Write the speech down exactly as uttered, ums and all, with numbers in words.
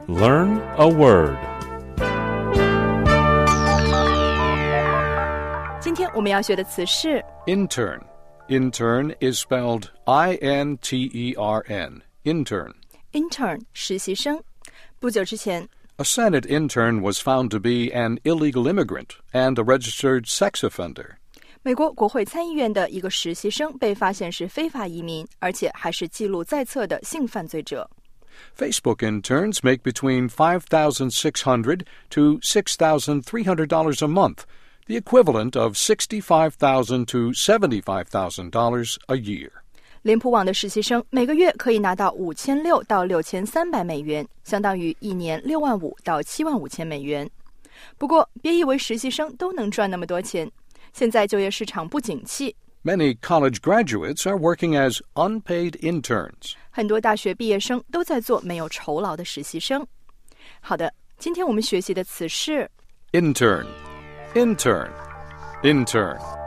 Learn a word. 今天我们要学的词是 Intern. Intern is spelled I N T E R N. Intern. intern 实习生。不久之前 A Senate intern was found to be an illegal immigrant and a registered sex offender. 美国国会参议院的一个实习生被发现是非法移民，而且还是记录在册的性犯罪者。 Facebook interns make between five thousand six hundred dollars to six thousand three hundred dollars a month, the equivalent of sixty-five thousand dollars to seventy-five thousand dollars a year. 脸谱网的实习生每个月可以拿到五千六到六千三百美元，相当于一年六万五到七万五千美元。不过，别以为实习生都能赚那么多钱，现在就业市场不景气。 Many college graduates are working as unpaid interns. 很多大学毕业生都在做没有酬劳的实习生。好的，今天我们学习的词是 Intern. Intern. Intern.